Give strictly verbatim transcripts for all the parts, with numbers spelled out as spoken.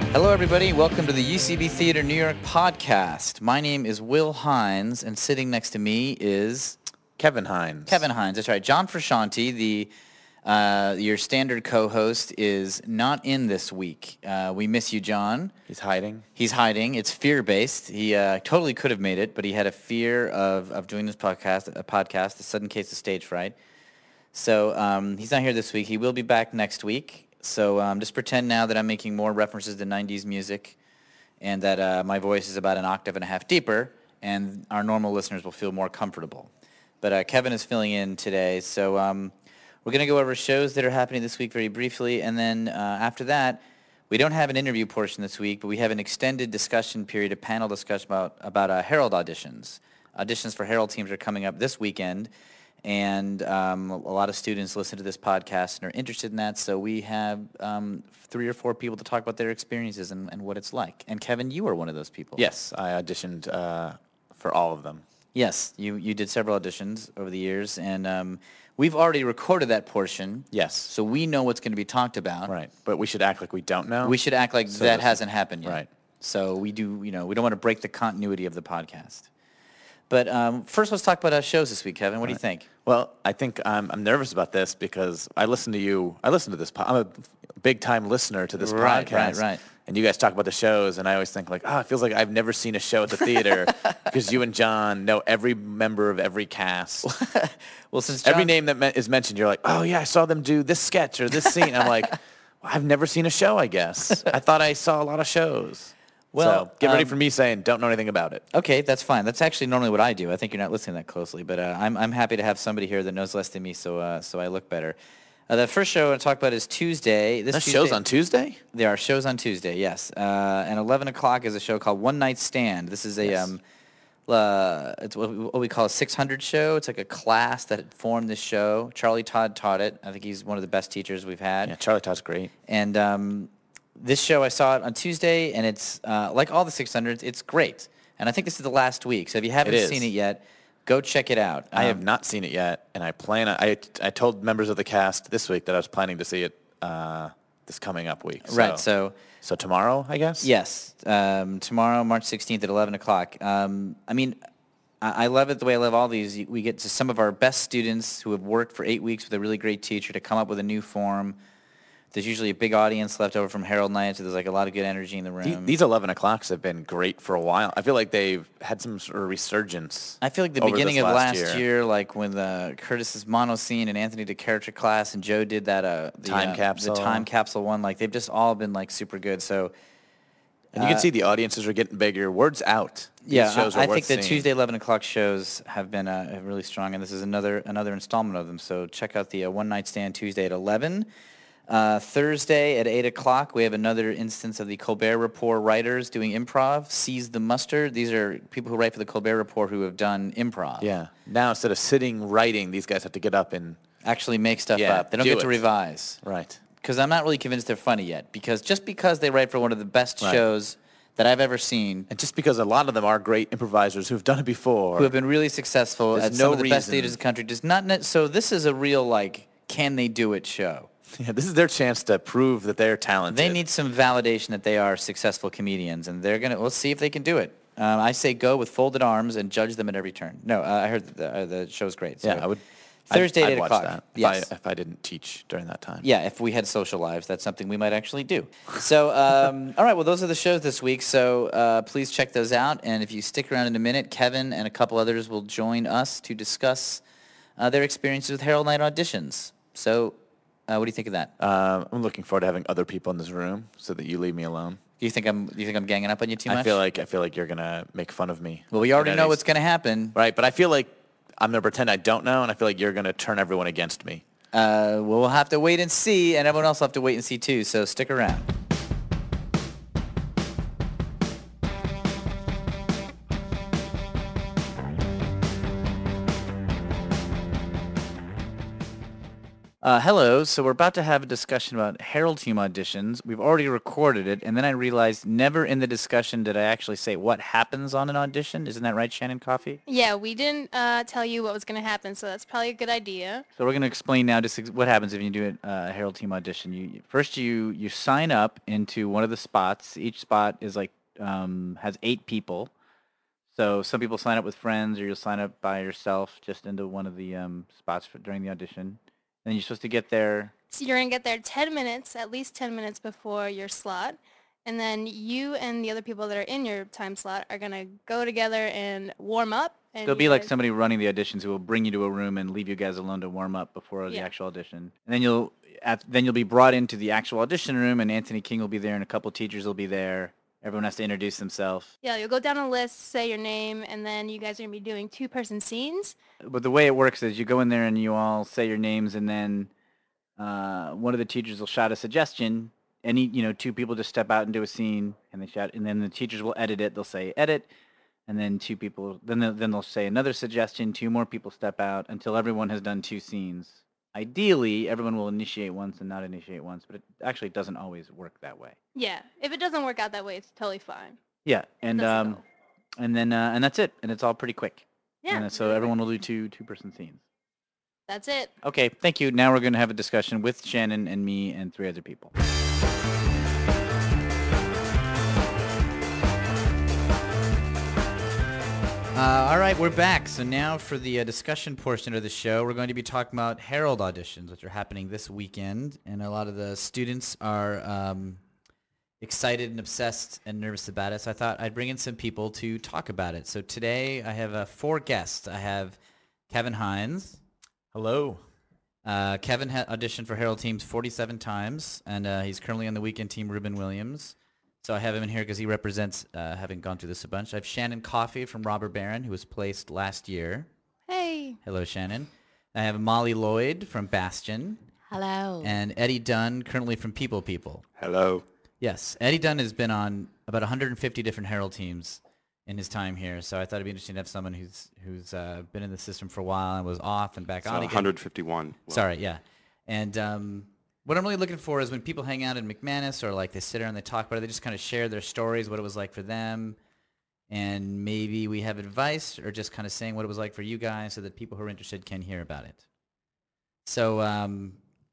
Hello, everybody. Welcome to the U C B Theater New York podcast. My name is Will Hines, and sitting next to me is Kevin Hines. Kevin Hines. That's right. John Frusciante, the uh, your standard co-host, is not in this week. Uh, we miss you, John. He's hiding. He's hiding. It's fear-based. He uh, totally could have made it, but he had a fear of, of doing this podcast, a podcast, a sudden case of stage fright. So um, he's not here this week. He will be back next week. So um, just pretend now that I'm making more references to nineties music and that uh, my voice is about an octave and a half deeper, and our normal listeners will feel more comfortable. But uh, Kevin is filling in today, so um, we're going to go over shows that are happening this week very briefly, and then uh, after that, we don't have an interview portion this week, but we have an extended discussion period, a panel discussion about, about uh, Herald auditions. Auditions for Herald teams are coming up this weekend. And um, a lot of students listen to this podcast and are interested in that, so we have um, three or four people to talk about their experiences and, and what it's like. And Kevin, you are one of those people. Yes, I auditioned uh, for all of them. Yes, you, you did several auditions over the years, and um, we've already recorded that portion. Yes. So we know what's going to be talked about. Right, but we should act like we don't know. We should act like So that this- hasn't happened yet. Right. So we do, you know, we don't want to break the continuity of the podcast. But um, first, let's talk about our shows this week, Kevin. What do you think? Well, I think I'm, I'm nervous about this because I listen to you. I listen to this. Po- I'm a big time listener to this Right, podcast. right, right. And you guys talk about the shows, and I always think like, oh, it feels like I've never seen a show at the theater because you and John know every member of every cast. Well, since Every John- name that me- is mentioned, you're like, oh yeah, I saw them do this sketch or this scene. I'm like, well, I've never seen a show. I guess I thought I saw a lot of shows. Well, so get ready um, for me saying don't know anything about it. Okay, that's fine. That's actually normally what I do. I think you're not listening that closely, but uh, I'm I'm happy to have somebody here that knows less than me, so uh, so I look better. Uh, the first show I want to talk about is Tuesday. This That Tuesday, show's on Tuesday? There are shows on Tuesday, yes. Uh, and eleven o'clock is a show called One Night Stand. This is a Yes. um, uh, it's what we, what we call a six hundred show. It's like a class that formed this show. Charlie Todd taught it. I think he's one of the best teachers we've had. Yeah, Charlie Todd's great. And um, this show, I saw it on Tuesday, and it's uh, like all the six hundreds, it's great. And I think this is the last week, so if you haven't It is. seen it yet, go check it out. I have Um, not seen it yet, and I plan. I I told members of the cast this week that I was planning to see it uh, this coming up week. So, Right, so so tomorrow, I guess. yes, um, tomorrow, March sixteenth at eleven o'clock. Um, I mean, I, I love it the way I love all these. We get to some of our best students who have worked for eight weeks with a really great teacher to come up with a new form. There's usually a big audience left over from Herald Night, so there's like a lot of good energy in the room. The- These eleven o'clocks have been great for a while. I feel like they've had some sort of resurgence. I feel like the over beginning this of last last year. year, like when the Curtis's mono scene and Anthony did character class and Joe did that uh, the, Time uh, capsule. the time capsule one, like they've just all been like super good. So And you can see the audiences are getting bigger. Word's out. These yeah, shows I, are I worth think the seeing. Tuesday eleven o'clock shows have been uh, have really strong, and this is another another installment of them. So check out the uh, One Night Stand Tuesday at eleven. Uh, Thursday at eight o'clock, we have another instance of the Colbert Report writers doing improv. Seize the Mustard. These are people who write for the Colbert Report who have done improv. Yeah. Now instead of sitting writing, these guys have to get up and Actually make stuff Yeah, up. They don't do get to it. revise. right. Because I'm not really convinced they're funny yet. Because just because they write for one of the best Right. shows that I've ever seen, And just because a lot of them are great improvisers who've done it before. who have been really successful There's at some no of the best reason- theaters in the country, does not. Ne- so this is a real like, can they do it show? Yeah, this is their chance to prove that they're talented. They need some validation that they are successful comedians, and they're gonna. We'll see if they can do it. Um, I say go with folded arms and judge them at every turn. No, uh, I heard that the, uh, the show's great. So Yeah, I would. Thursday I'd, at I'd eight watch o'clock. That if, Yes. I, if I didn't teach during that time. Yeah, if we had social lives, that's something we might actually do. So, um, all right, well, those are the shows this week, so uh, please check those out. And if you stick around in a minute, Kevin and a couple others will join us to discuss uh, their experiences with Herald Night auditions. So, uh, what do you think of that? Um, I'm looking forward to having other people in this room so that you leave me alone. Do you think I'm? Do you think I'm ganging up on you too much? I feel like I feel like you're gonna make fun of me. Well, we already at know any- what's going to happen. Right, but I feel like I'm gonna pretend I don't know, and I feel like you're gonna turn everyone against me. Uh, we'll have to wait and see, and everyone else will have to wait and see too. So stick around. Uh, hello. So we're about to have a discussion about Herald Team auditions. We've already recorded it, and then I realized never in the discussion did I actually say what happens on an audition. Isn't that right, Shannon Coffee? Yeah, we didn't uh, tell you what was going to happen, so that's probably a good idea. So we're going to explain now just ex- what happens if you do a uh, Herald Team audition. You first you you sign up into one of the spots. Each spot is like um, has eight people. So some people sign up with friends, or you'll sign up by yourself just into one of the um, spots for, during the audition. And you're supposed to get there. So you're going to get there ten minutes, at least ten minutes before your slot. And then you and the other people that are in your time slot are going to go together and warm up. And There'll you be like guys- somebody running the auditions who will bring you to a room and leave you guys alone to warm up before the Yeah. actual audition. And then you'll at, then you'll be brought into the actual audition room, and Anthony King will be there, and a couple teachers will be there. Everyone has to introduce themselves. Yeah, you'll go down a list, say your name, and then you guys are going to be doing two-person scenes. But the way it works is you go in there and you all say your names, and then uh, one of the teachers will shout a suggestion. Any you know two people just step out and do a scene, and they shout, and then the teachers will edit it. They'll say edit, and then two people then they'll, then they'll say another suggestion. Two more people step out until everyone has done two scenes. Ideally, everyone will initiate once and not initiate once, but it actually doesn't always work that way. Yeah, if it doesn't work out that way, it's totally fine. Yeah, and doesn't um, go. and then uh, and that's it, and it's all pretty quick. Yeah, And so really everyone quick. will do two two person scenes. That's it. Okay, thank you. Now we're going to have a discussion with Shannon and me and three other people. Uh, all right, we're back. So now for the uh, discussion portion of the show, we're going to be talking about Herald auditions, which are happening this weekend, and a lot of the students are um, excited and obsessed and nervous about it. So I thought I'd bring in some people to talk about it. So today I have uh, four guests. I have Kevin Hines. Hello. Uh, Kevin ha- auditioned for Herald Teams forty-seven times, and uh, he's currently on the weekend team Ruben Williams. So I have him in here because he represents, uh, having gone through this a bunch. I have Shannon Coffey from Robber Baron, who was placed last year. Hey. Hello, Shannon. I have Molly Lloyd from Bastion, Hello. and Eddie Dunn, currently from People People. Hello. Yes, Eddie Dunn has been on about one hundred fifty different Herald teams in his time here, so I thought it'd be interesting to have someone who's who's uh, been in the system for a while and was off and back So on again. one hundred fifty-one. Well, Sorry, yeah. And um, what I'm really looking for is when people hang out in McManus or like they sit around and they talk about it, they just kind of share their stories, what it was like for them, and maybe we have advice or just kind of saying what it was like for you guys so that people who are interested can hear about it. So um,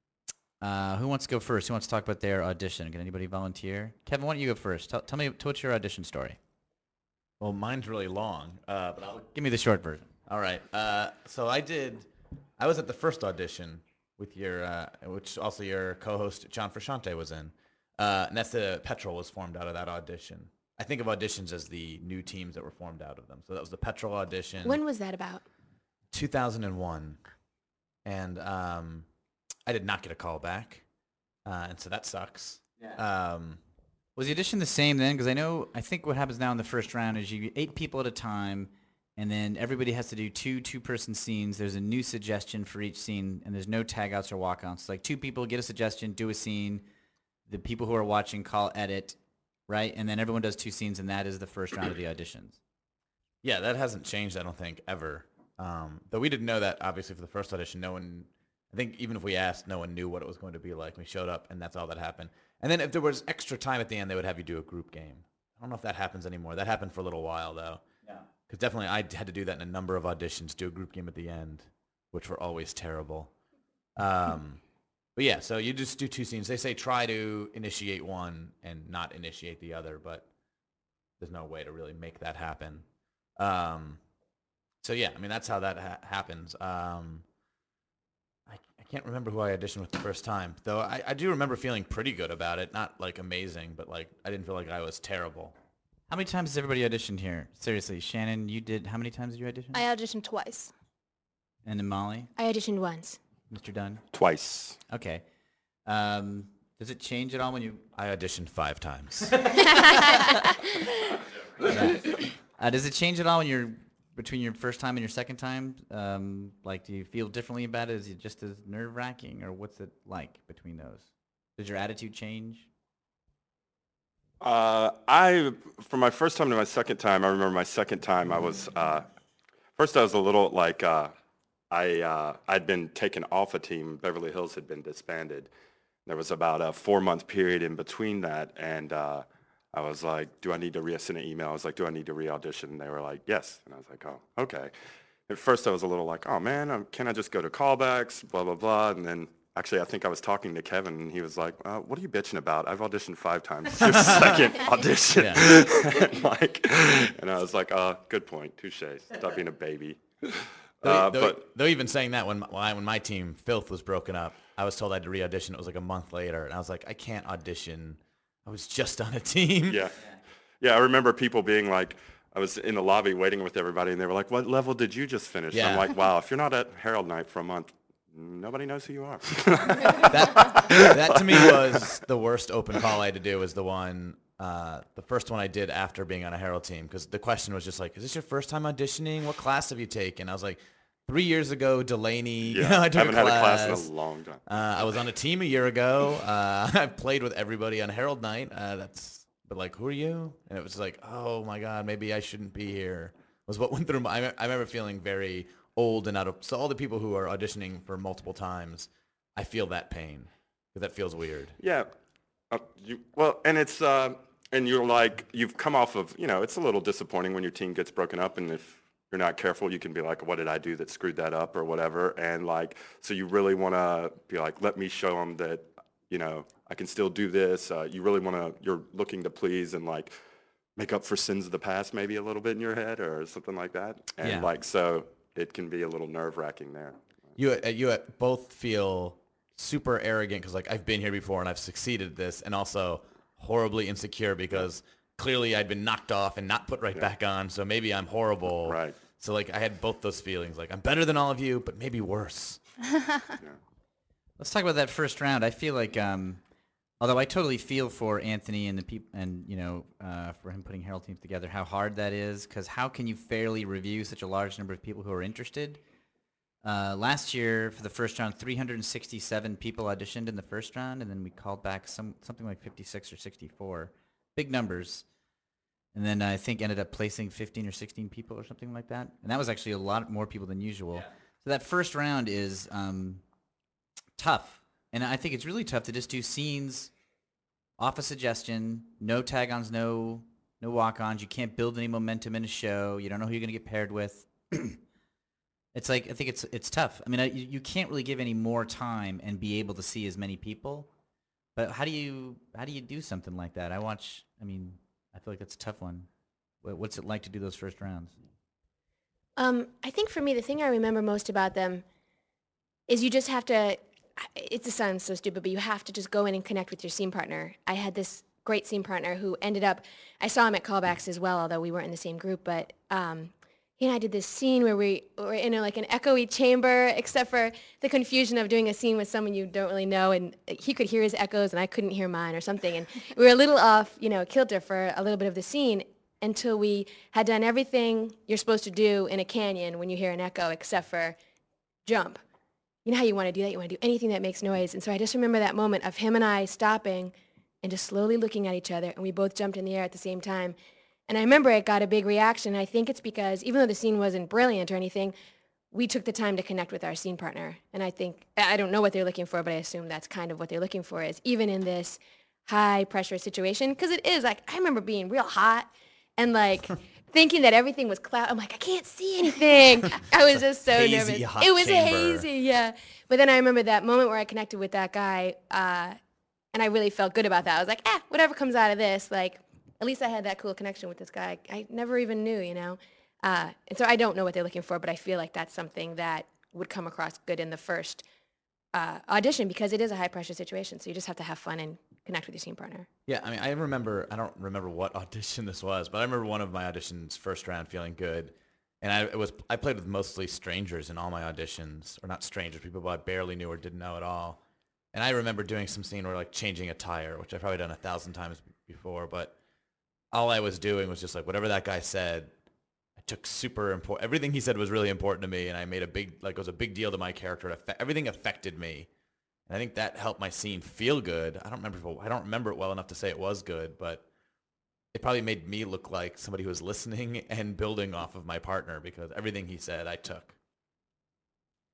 uh, who wants to go first? Who wants to talk about their audition? Can anybody volunteer? Kevin, why don't you go first? Tell, tell me, what's your audition story? Well, mine's really long, uh, but I'll, Give me the short version. all right. Uh, so I did. I was at the first audition with your, uh, which also your co-host John Frusciante was in, uh, and that's the Petrol was formed out of that audition. I think of auditions as the new teams that were formed out of them. So that was the Petrol audition, When was that about? two thousand one, and um, I did not get a call back, uh, and so that sucks. Um, Was the audition the same then? Because I know, I think what happens now in the first round is you get eight people at a time, and then everybody has to do two two-person scenes. There's a new suggestion for each scene, and there's no tag-outs or walk-outs. Like two people get a suggestion, do a scene. The people who are watching call edit, right? And then everyone does two scenes, and that is the first round of the auditions. Yeah, that hasn't changed, I don't think, ever. Um, though we didn't know that, obviously, for the first audition. No one, I think even if we asked, no one knew what it was going to be like. We showed up, and that's all that happened. And then if there was extra time at the end, they would have you do a group game. I don't know if that happens anymore. That happened for a little while, though. Yeah. Because definitely I had to do that in a number of auditions, do a group game at the end, which were always terrible. Um, but yeah, so you just do two scenes. They say try to initiate one and not initiate the other, but there's no way to really make that happen. Um, so yeah, I mean, that's how that ha- happens. Um, I, I can't remember who I auditioned with the first time, though I, I do remember feeling pretty good about it. Not like amazing, but like I didn't feel like I was terrible. How many times has everybody auditioned here? Seriously, Shannon, you did, how many times did you audition? I auditioned twice. And then Molly, I auditioned once. Mister Dunn? Twice. Okay. Um, does it change at all when you... I auditioned five times. Yeah. Uh, does it change at all when you're between your first time and your second time? Um, like, do you feel differently about it? Is it just as nerve-wracking, or what's it like between those? Does your attitude change? Uh, I, from my first time to my second time, I remember my second time I was, uh, first I was a little like, uh, I uh, I'd been taken off a team. Beverly Hills had been disbanded. There was about a four-month period in between that, and uh, I was like, do I need to re-send an email? I was like, do I need to re-audition? And they were like, yes. And I was like, oh, okay. At first, I was a little like, oh, man, um, can I just go to callbacks, blah, blah, blah. And then actually, I think I was talking to Kevin, and he was like, uh, what are you bitching about? I've auditioned five times. It's your second audition. and, like, and I was like, oh, good point. Touche. Stop being a baby. Though, Uh, though, but though even saying that, when my, when my team, Filth, was broken up, I was told I had to re-audition. It was like a month later, and I was like, I can't audition. I was just on a team. yeah. Yeah, I remember people being like, I was in the lobby waiting with everybody, and they were like, what level did you just finish? And I'm Yeah. like, wow, if you're not at Herald Night for a month, nobody knows who you are. that, that to me was the worst open call I had to do. Was the one, uh, the first one I did after being on a Herald team, because the question was just like, "Is this your first time auditioning? What class have you taken?" I was like, three years ago, Delaney. Yeah, You know, I I took haven't had a class in class. a long time. Uh, I was on a team a year ago. Uh, I've played with everybody on Herald Night. Uh, that's, but like, who are you? And it was like, oh my God, maybe I shouldn't be here. Was what went through my. I me- I remember feeling very old and out of. So all the people who are auditioning for multiple times, I feel that pain because that feels weird. Yeah. Uh, you, well, and it's, uh, and you're like, you've come off of, you know, it's a little disappointing when your team gets broken up, and if you're not careful, you can be like, what did I do that screwed that up or whatever? And like, so you really want to be like, let me show them that, you know, I can still do this. Uh, you really want to, you're looking to please and like make up for sins of the past maybe a little bit in your head or something like that. And Yeah. like, so it can be a little nerve wracking there. You uh, you uh, both feel super arrogant because like I've been here before and I've succeeded at this, and also horribly insecure because clearly I'd been knocked off and not put right back on. So maybe I'm horrible. Right. So like I had both those feelings. Like I'm better than all of you, but maybe worse. Let's talk about that first round. I feel like, um, although I totally feel for Anthony and the people, and you know, uh, for him putting Herald teams together, how hard that is. Because how can you fairly review such a large number of people who are interested? Uh, last year, for the first round, three hundred sixty-seven people auditioned in the first round, and then we called back some something like fifty-six or sixty-four. Big numbers. And then I think ended up placing fifteen or sixteen people or something like that. And that was actually a lot more people than usual. So that first round is um, tough. And I think it's really tough to just do scenes off a suggestion, no tag-ons, no no walk-ons. You can't build any momentum in a show. You don't know who you're going to get paired with. It's like, I think it's it's tough. I mean, I, you, you can't really give any more time and be able to see as many people. But how do you how do you do something like that? I watch, I mean, I feel like that's a tough one. What- What's it like to do those first rounds? Um, I think for me, the thing I remember most about them is you just have to, it just sounds so stupid, but you have to just go in and connect with your scene partner. I had this great scene partner who ended up, I saw him at callbacks as well, although we weren't in the same group, but um, he and I did this scene where we were in a, like an echoey chamber, except for the confusion of doing a scene with someone you don't really know, and he could hear his echoes and I couldn't hear mine or something, and we were a little off, you know, kilter for a little bit of the scene until we had done everything you're supposed to do in a canyon when you hear an echo, except for jump. You know how you want to do that? You want to do anything that makes noise. And so I just remember that moment of him and I stopping and just slowly looking at each other, and we both jumped in the air at the same time. And I remember it got a big reaction. I think it's because even though the scene wasn't brilliant or anything, we took the time to connect with our scene partner. And I think, I don't know what they're looking for, but I assume that's kind of what they're looking for, is even in this high pressure situation, because it is like, I remember being real hot and like thinking that everything was cloud. I'm like, I can't see anything. I was just so Hazy, nervous. hot It was chamber. hazy, yeah. But then I remember that moment where I connected with that guy, uh, and I really felt good about that. I was like, ah, whatever comes out of this, like, at least I had that cool connection with this guy. I never even knew, you know? Uh, and so I don't know what they're looking for, but I feel like that's something that would come across good in the first uh, audition, because it is a high-pressure situation, so you just have to have fun and connect with your scene partner. Yeah, I mean, I remember, I don't remember what audition this was, but I remember one of my auditions first round feeling good. And I it was I played with mostly strangers in all my auditions, or not strangers, people who I barely knew or didn't know at all. And I remember doing some scene where like changing a tire, which I've probably done a thousand times before, but all I was doing was just like whatever that guy said, I took super important. Everything he said was really important to me, and I made a big, like it was a big deal to my character. It affe- everything affected me. And I think that helped my scene feel good. I don't remember if it, I don't remember it well enough to say it was good, but it probably made me look like somebody who was listening and building off of my partner, because everything he said I took.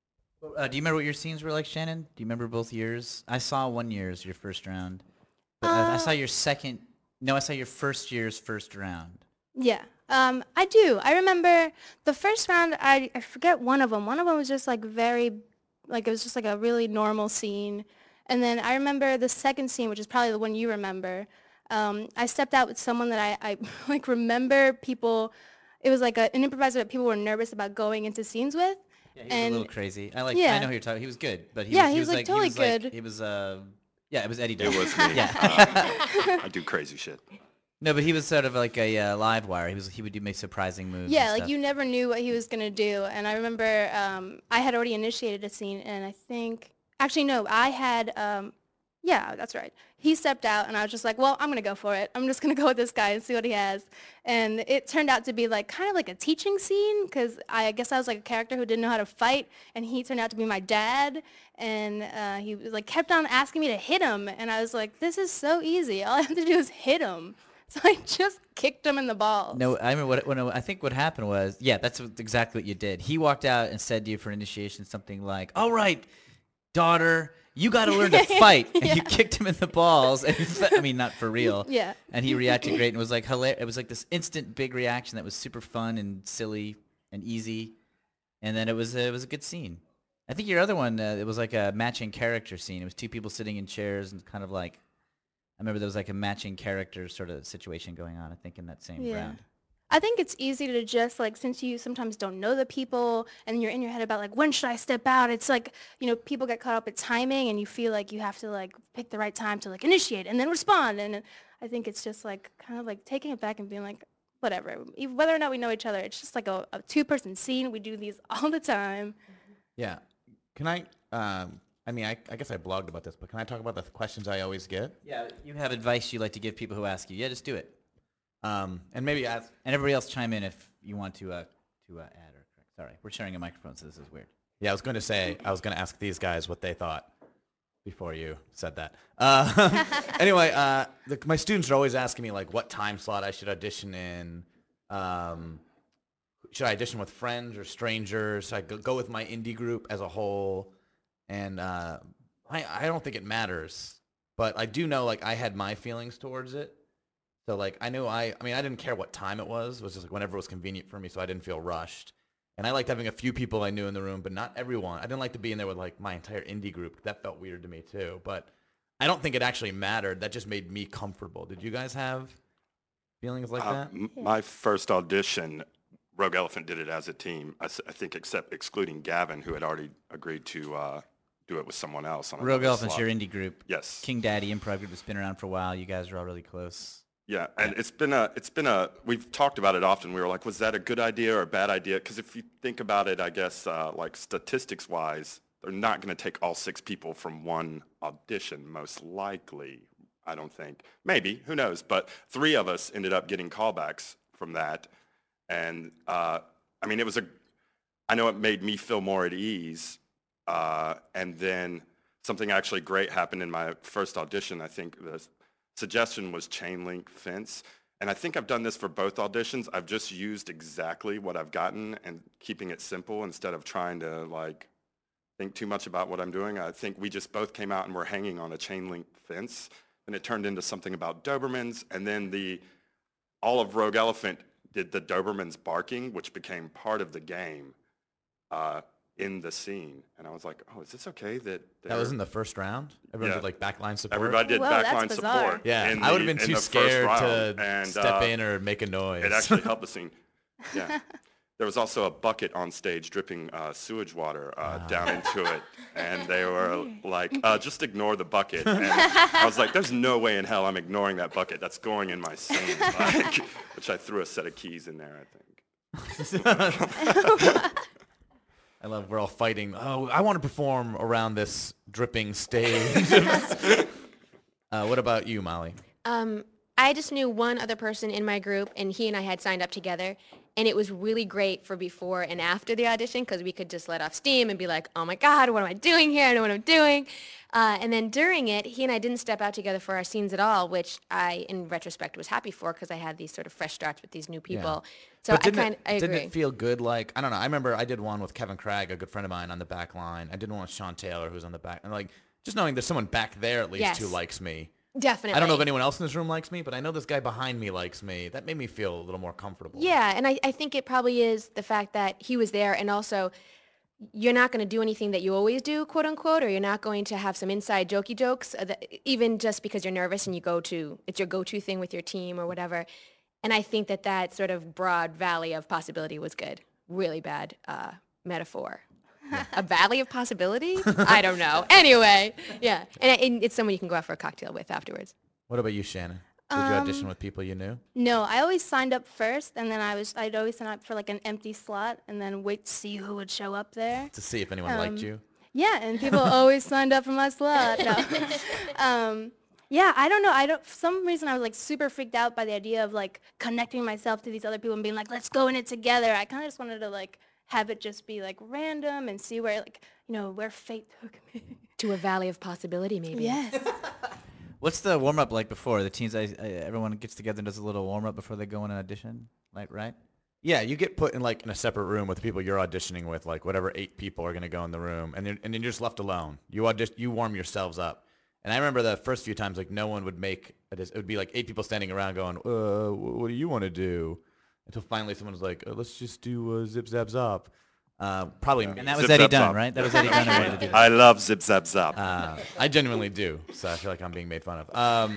Uh, do you remember what your scenes were like, Shannon? Do you remember both years? I saw one year's, your first round. But I, I saw Uh, your second, no, I saw your first year's first round. Yeah, um, I do. I remember the first round. I, I forget one of them. One of them was just like very, like it was just like a really normal scene. And then I remember the second scene, which is probably the one you remember. Um, I stepped out with someone that I, I like remember people. It was like a, an improviser that people were nervous about going into scenes with. Yeah, he was and a little crazy. I like. I yeah. know who you're talking. He was good, but he Yeah, was, he he was, was like, totally he was like, good. He was uh, yeah, it was Eddie. It Dunn. was me. Yeah. Um, I do crazy shit. No, but he was sort of like a uh, live wire. He was he would do make surprising moves. Yeah, and like stuff. you never knew what he was gonna do. And I remember um, I had already initiated a scene, and I think actually no, I had um, yeah, that's right. He stepped out, and I was just like, well, I'm gonna go for it. I'm just gonna go with this guy and see what he has. And it turned out to be like kind of like a teaching scene because I guess I was like a character who didn't know how to fight, and he turned out to be my dad. And uh, he was, like kept on asking me to hit him, and I was like, this is so easy. All I have to do is hit him. So I just kicked him in the balls. No, I remember what, what I think what happened was, yeah, that's what- exactly what you did. He walked out and said to you for initiation something like, all right, daughter, you got to learn to fight. And Yeah. you kicked him in the balls. And he fe- I mean, not for real. Yeah. And he reacted great and was like hilarious. It was like this instant big reaction that was super fun and silly and easy. And then it was, uh, it was a good scene. I think your other one, uh, it was like a matching character scene. It was two people sitting in chairs and kind of like, I remember there was like a matching character sort of situation going on, I think, in that same Yeah. round. I think it's easy to just like, since you sometimes don't know the people and you're in your head about like, when should I step out? It's like, you know, people get caught up at timing and you feel like you have to like pick the right time to like initiate and then respond. And I think it's just like kind of like taking it back and being like, whatever, E- whether or not we know each other, it's just like a, a two person scene. We do these all the time. Yeah. Can I, um, I mean, I, I guess I blogged about this, but can I talk about the questions I always get? Yeah, you have advice you like to give people who ask you. Yeah, just do it. Um, and maybe ask, And everybody else chime in if you want to uh, to uh, add or correct. Sorry, we're sharing a microphone, so this is weird. yeah, I was going to say, I was going to ask these guys what they thought before you said that. Uh, anyway, uh, the, my students are always asking me, like, what time slot I should audition in. Um, should I audition with friends or strangers? Should I go, go with my indie group as a whole? And uh, I, I don't think it matters. But I do know, like, I had my feelings towards it. So, like, I knew I, I mean, I didn't care what time it was. It was just like whenever it was convenient for me, so I didn't feel rushed. And I liked having a few people I knew in the room, but not everyone. I didn't like to be in there with, like, my entire indie group. That felt weird to me, too. But I don't think it actually mattered. That just made me comfortable. Did you guys have feelings like Uh, that? m- my first audition, Rogue Elephant did it as a team. I, s- I think except excluding Gavin, who had already agreed to uh, do it with someone else. On Rogue another Elephant's slot. your indie group. Yes. King Daddy improv group has been around for a while. You guys are all really close. Yeah, and it's been a, it's been a, we've talked about it often. We were like, was that a good idea or a bad idea? Because if you think about it, I guess, uh, like statistics-wise, they're not going to take all six people from one audition, most likely, I don't think. Maybe, who knows? But three of us ended up getting callbacks from that. And, uh, I mean, it was a, I know it made me feel more at ease. Uh, and then something actually great happened in my first audition. I think the suggestion was chain link fence. And I think I've done this for both auditions. I've just used exactly what I've gotten and keeping it simple instead of trying to like think too much about what I'm doing. I think we just both came out and were hanging on a chain link fence, and it turned into something about Dobermans. And then the all of Rogue Elephant did the Dobermans barking, which became part of the game uh, in the scene. And I was like, oh, is this okay that That they're- was in the first round? Everyone Yeah. did, like, backline support? everybody did Whoa, that's backline bizarre. support. Yeah, in I would have the- been in too the first scared round. to and, step uh, in or make a noise. It actually helped the scene. Yeah. There was also a bucket on stage dripping uh, sewage water uh, down into it. And they were like, uh, just ignore the bucket. And I was like, there's no way in hell I'm ignoring that bucket. That's going in my scene. Like, which I threw a set of keys in there, I think. I love we're all fighting. Oh, I want to perform around this dripping stage. uh, what about you, Molly? Um, I just knew one other person in my group, and he and I had signed up together. and it was really great for before and after the audition because we could just let off steam and be like, oh my God, what am I doing here? I don't know what I'm doing. Uh, and then during it, he and I didn't step out together for our scenes at all, which I, in retrospect, was happy for because I had these sort of fresh starts with these new people. So But I didn't kind it, I agree. Didn't it feel good? Like, I don't know. I remember I did one with Kevin Craig, a good friend of mine, on the back line. I did one with Sean Taylor, who's on the back. And like, just knowing there's someone back there at least Yes. who likes me. Definitely. I don't know if anyone else in this room likes me, but I know this guy behind me likes me. That made me feel a little more comfortable. Yeah, and I, I think it probably is the fact that he was there, and also you're not going to do anything that you always do, quote unquote, or you're not going to have some inside jokey jokes, uh, that, even just because you're nervous and you go to, it's your go-to thing with your team or whatever. And I think that that sort of broad valley of possibility was good. Really bad uh, metaphor. A valley of possibility? I don't know. Anyway, yeah. And, and it's someone you can go out for a cocktail with afterwards. What about you, Shannon? Did you audition with people you knew? No, I always signed up first, and then I was I'd always sign up for like an empty slot, and then wait to see who would show up there. To see if anyone liked Um, you? Yeah, and people always signed up for my slot. No. um, yeah, I don't know. I don't. For some reason, I was like super freaked out by the idea of like connecting myself to these other people and being like, let's go in it together. I kind of just wanted to like have it just be like random and see where like you know where fate took me. To a valley of possibility, maybe. Yes. What's the warm up like before the teams? I, I, everyone gets together and does a little warm up before they go in an audition, like right? Yeah, you get put in like in a separate room with the people you're auditioning with, like whatever eight people are going to go in the room, and then and then you're just left alone. You audition, you warm yourselves up. And I remember the first few times, like no one would make a, it would be like eight people standing around going, uh, what do you want to do? Until finally someone was like, uh, let's just do uh, zip zap zap. Uh, probably, And that was Zip, Eddie zap, Dunn, zap. right? That was Eddie Dunn who wanted to do that. I love Zip Zap Zap. Uh, I genuinely do, so I feel like I'm being made fun of. Um,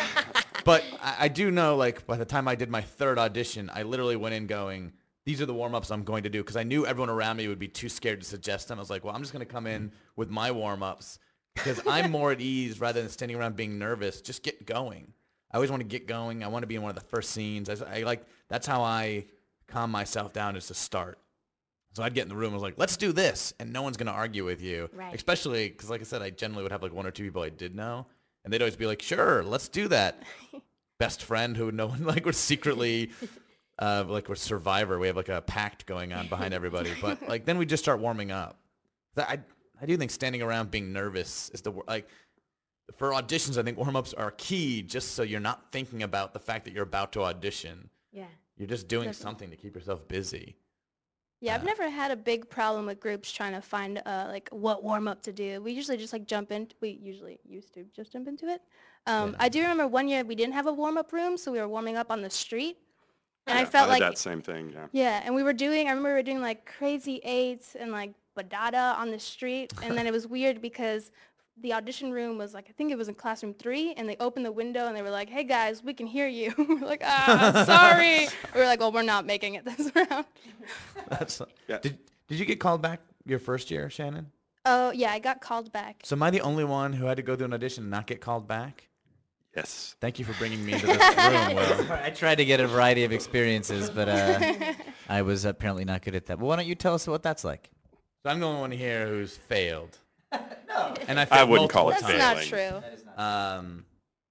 but I, I do know, like, by the time I did my third audition, I literally went in going, these are the warm-ups I'm going to do, because I knew everyone around me would be too scared to suggest them. I was like, well, I'm just going to come in with my warm-ups, because I'm more at ease rather than standing around being nervous. Just get going. I always want to get going. I want to be in one of the first scenes. I, I like that's how I calm myself down, is to start. So I'd get in the room and was like, let's do this. And no one's going to argue with you. Right. Especially because, like I said, I generally would have like one or two people I did know. And they'd always be like, sure, let's do that. Best friend who no one, like, we're secretly, uh, like we're Survivor. We have like a pact going on behind everybody. But like then we just start warming up. I, I do think standing around being nervous is the, like, for auditions, I think warm-ups are key, just so you're not thinking about the fact that you're about to audition. Yeah. You're just doing Definitely. something to keep yourself busy. Yeah, I've Uh, never had a big problem with groups trying to find uh, like what warm up to do. We usually just like jump in. We usually used to just jump into it. Um, Yeah. I do remember one year we didn't have a warm up room, so we were warming up on the street, and I Yeah, felt I had like that same thing, yeah. yeah, and we were doing. I remember we were doing like crazy eights and like badada on the street, and then it was weird because the audition room was like I think it was in classroom three, and they opened the window and they were like, "Hey guys, we can hear you." We're like, "Ah, sorry." We were like, "Well, we're not making it this round." That's, Yeah. Did Did you get called back your first year, Shannon? Oh yeah, I got called back. So am I the only one who had to go through an audition and not get called back? Yes. Thank you for bringing me to this room, Will. I tried to get a variety of experiences, but uh, I was apparently not good at that. Well, why don't you tell us what that's like? So I'm the only one here who's failed. no. And I I failed wouldn't call multiple it That's times. not failing. true. Um,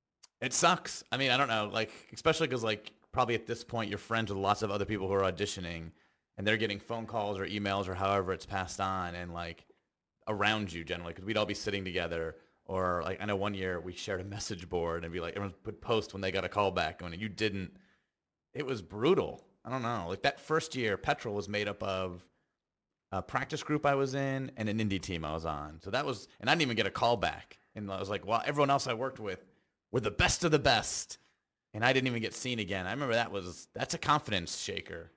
it sucks. I mean, I don't know, like, especially because, like, probably at this point you're friends with lots of other people who are auditioning, and they're getting phone calls or emails or however it's passed on, and, like, around you generally, because we'd all be sitting together, or, like, I know one year we shared a message board and be like, everyone would post when they got a call back, and when you didn't, it was brutal. I don't know. Like, that first year, Petrol was made up of a practice group I was in and an indie team I was on. So that was, and I didn't even get a call back. And I was like, well, everyone else I worked with were the best of the best. And I didn't even get seen again. I remember that was, that's a confidence shaker.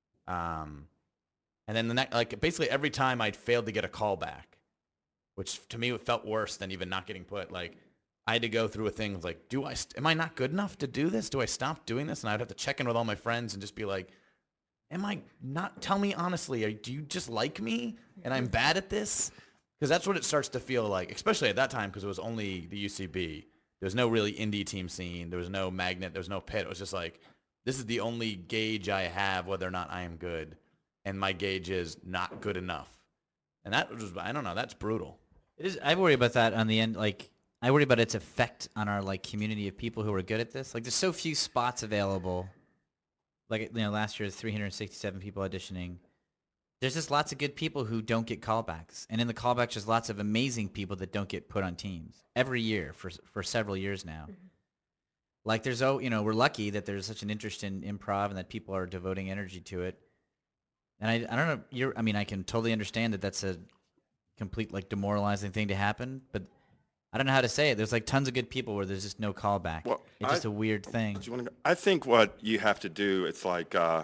Um, and then the next, like basically every time I'd failed to get a call back, which to me it felt worse than even not getting put. Like I had to go through a thing of like, do I, st- am I not good enough to do this? Do I stop doing this? And I'd have to check in with all my friends and just be like, am I not, tell me honestly, are, do you just like me and I'm bad at this? Because that's what it starts to feel like, especially at that time because it was only the U C B. There was no really indie team scene. There was no Magnet. There was no Pit. It was just like, this is the only gauge I have whether or not I am good. And my gauge is not good enough. And that was, I don't know, that's brutal. It is. I worry about that on the end. Like, I worry about its effect on our like community of people who are good at this. Like, there's so few spots available. like you know last year three hundred sixty-seven people auditioning. There's just lots of good people who don't get callbacks, and in the callbacks, there's lots of amazing people that don't get put on teams every year for for several years now. Mm-hmm. Like there's oh you know we're lucky that there's such an interest in improv and that people are devoting energy to it. And I I don't know you're I mean I can totally understand that that's a complete like demoralizing thing to happen, but I don't know how to say it. There's like tons of good people where there's just no callback. Well, it's I, just a weird thing. Do you want to go? I think what you have to do, it's like, uh,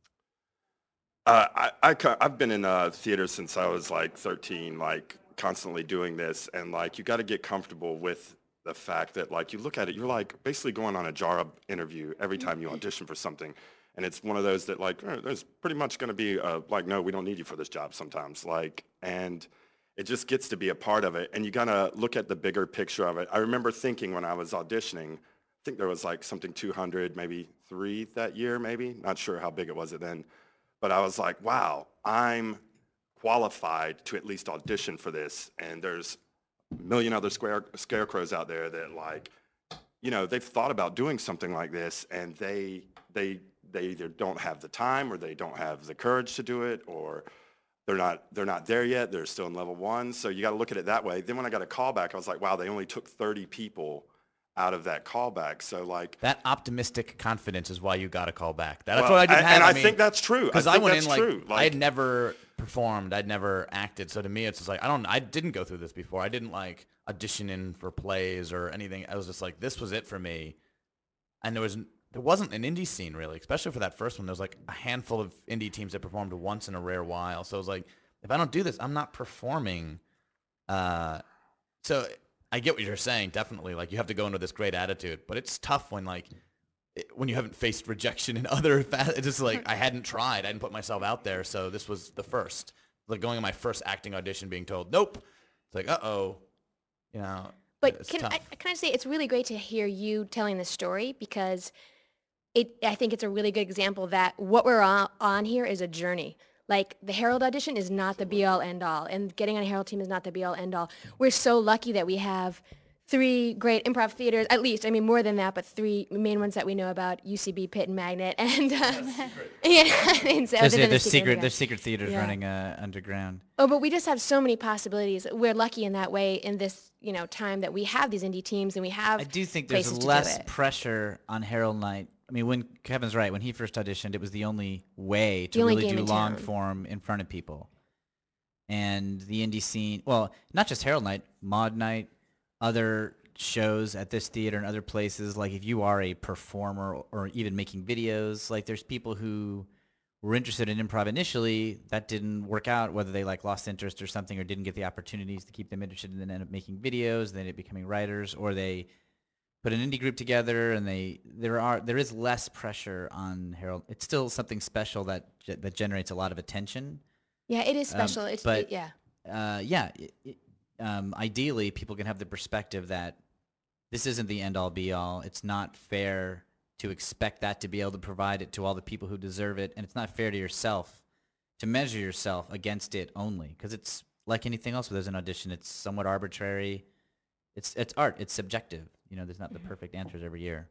uh, I, I, I've been in uh, theater since I was like thirteen, like constantly doing this. And like, you got to get comfortable with the fact that like, you look at it, you're like basically going on a job interview every time you audition for something. And it's one of those that like, oh, there's pretty much going to be uh, like, no, we don't need you for this job sometimes. Like, and it just gets to be a part of it. And you got to look at the bigger picture of it. I remember thinking when I was auditioning, I think there was like something two hundred, maybe three that year, maybe. Not sure how big it was it then. But I was like, wow, I'm qualified to at least audition for this. And there's a million other square, scarecrows out there that like, you know, they've thought about doing something like this and they, they, they either don't have the time or they don't have the courage to do it, or They're not, they're not there yet. They're still in level one. So you got to look at it that way. Then when I got a callback, I was like, wow, they only took thirty people out of that callback. So like that optimistic confidence is why you got a call back. That's well, what I didn't and, have. And I, I mean, think that's true. Because I, I went in like, like I had never performed. I'd never acted. So to me, it's just like, I don't, I didn't go through this before. I didn't like audition in for plays or anything. I was just like, this was it for me. And there was, there wasn't an indie scene really, especially for that first one. There was like a handful of indie teams that performed once in a rare while. So it was like, if I don't do this, I'm not performing. Uh, so I get what you're saying, definitely. Like, you have to go into this great attitude. But it's tough when, like, it, when you haven't faced rejection in other fa- it's just like, I hadn't tried. I hadn't put myself out there, so this was the first. Like, going on my first acting audition being told, nope. It's like, uh-oh. You know, But it's can tough. I, can I say, it's really great to hear you telling this story because it. I think it's a really good example that what we're on, on here is a journey. Like, the Herald audition is not the be-all, end-all, and getting on a Herald team is not the be-all, end-all. We're so lucky that we have three great improv theaters, at least, I mean, more than that, but three main ones that we know about, U C B, Pitt, and Magnet. And, uh, yeah, and so There's, other yeah, than the there's, secret, underground. there's secret theaters Yeah. running uh, underground. Oh, but we just have so many possibilities. We're lucky in that way in this, you know, time that we have these indie teams and we have I do think places there's to do less it. pressure on Herald Night. I mean, when Kevin's right, when he first auditioned, it was the only way to The only really game do in long town. form in front of people. And the indie scene, well, not just Herald Night, Maud Night, other shows at this theater and other places. Like, if you are a performer or even making videos, like there's people who were interested in improv initially that didn't work out, whether they like lost interest or something or didn't get the opportunities to keep them interested, and then end up making videos, then it becoming writers, or they put an indie group together, and they there are there is less pressure on Herald. It's still something special that ge- that generates a lot of attention. Yeah, it is Um, special. it's but it, yeah. uh, yeah, it, it, um, ideally people can have the perspective that this isn't the end all be all. It's not fair to expect that to be able to provide it to all the people who deserve it, and it's not fair to yourself to measure yourself against it only, because it's like anything else where there's an audition. It's somewhat arbitrary. It's it's art. It's subjective. You know, there's not the perfect answers every year.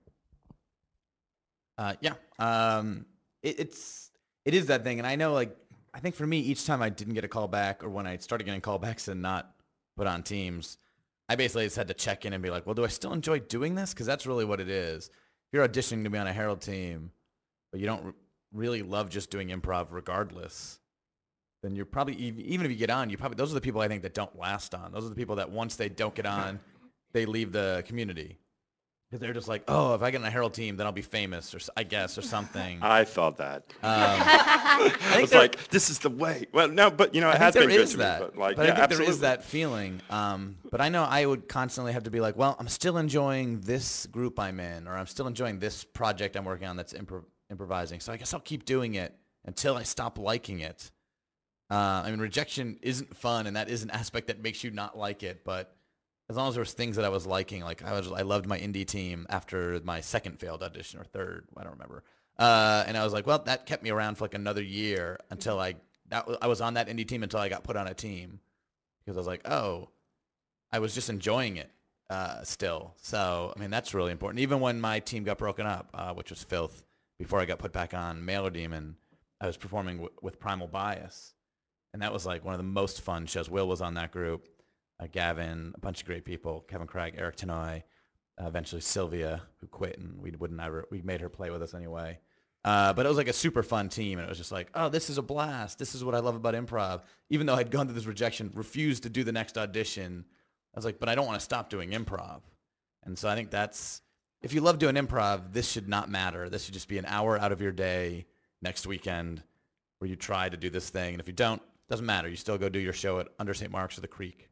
Uh, yeah, um, it, it's it is that thing, and I know, like, I think for me, each time I didn't get a call back, or when I started getting callbacks and not put on teams, I basically just had to check in and be like, well, do I still enjoy doing this? Because that's really what it is. If you're auditioning to be on a Herald team, but you don't r- really love just doing improv regardless, then you're probably, ev- even if you get on, you probably, those are the people I think that don't last on. Those are the people that once they don't get on, they leave the community. Because they're just like, oh, if I get on a Herald team, then I'll be famous, or s- I guess, or something. I thought that. Um, I I think was there- like, this is the way. Well, no, but you know, it I has think been there good is to that. me. But like, but yeah, I think absolutely. there is that feeling. Um, but I know I would constantly have to be like, well, I'm still enjoying this group I'm in, or I'm still enjoying this project I'm working on that's improv- improvising. So I guess I'll keep doing it until I stop liking it. Uh, I mean, rejection isn't fun, and that is an aspect that makes you not like it. But as long as there was things that I was liking, like I was, I loved my indie team after my second failed audition, or third, I don't remember. Uh, and I was like, well, that kept me around for like another year until I that w- I was on that indie team until I got put on a team, because I was like, oh, I was just enjoying it uh, still. So I mean, that's really important. Even when my team got broken up, uh, which was filth, before I got put back on Mailer Demon, I was performing w- with Primal Bias. And that was like one of the most fun shows. Will was on that group, uh, Gavin, a bunch of great people, Kevin Craig, Eric Tenoy, uh, eventually Sylvia, who quit, and we wouldn't ever, we made her play with us anyway. Uh, but it was like a super fun team, and it was just like, oh, this is a blast. This is what I love about improv. Even though I'd gone through this rejection, refused to do the next audition, I was like, but I don't want to stop doing improv. And so I think that's, if you love doing improv, this should not matter. This should just be an hour out of your day next weekend where you try to do this thing. And if you don't, doesn't matter. You still go do your show at Under Saint Mark's or the Creek.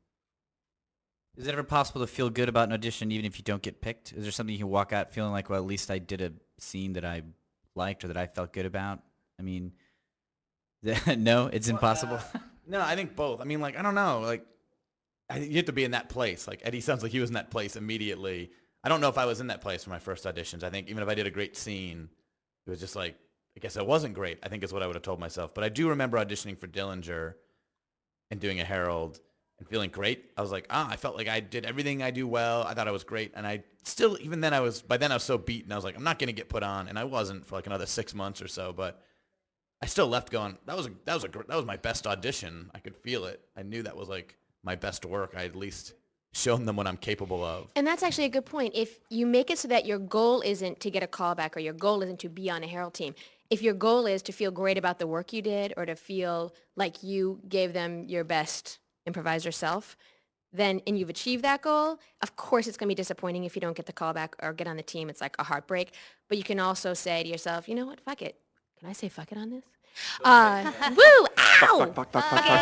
Is it ever possible to feel good about an audition even if you don't get picked? Is there something you can walk out feeling like, well, at least I did a scene that I liked or that I felt good about? I mean, no, it's impossible. Uh, no, I think both. I mean, like, I don't know. Like, I, you have to be in that place. Like, Eddie sounds like he was in that place immediately. I don't know if I was in that place for my first auditions. I think even if I did a great scene, it was just like, I guess I wasn't great, I think is what I would have told myself. But I do remember auditioning for Dillinger and doing a Herald and feeling great. I was like, ah, I felt like I did everything I do well. I thought I was great. And I still, even then I was, by then I was so beaten. I was like, I'm not going to get put on. And I wasn't for like another six months or so. But I still left going, that was a, that was a, that was my best audition. I could feel it. I knew that was like my best work. I at least shown them what I'm capable of. And that's actually a good point. If you make it so that your goal isn't to get a callback or your goal isn't to be on a Herald team, if your goal is to feel great about the work you did or to feel like you gave them your best improviser self, then and you've achieved that goal, of course it's going to be disappointing if you don't get the callback or get on the team. It's like a heartbreak. But you can also say to yourself, you know what, fuck it. Can I say fuck it on this? Uh, woo! Ow! Fuck it, fuck it, fuck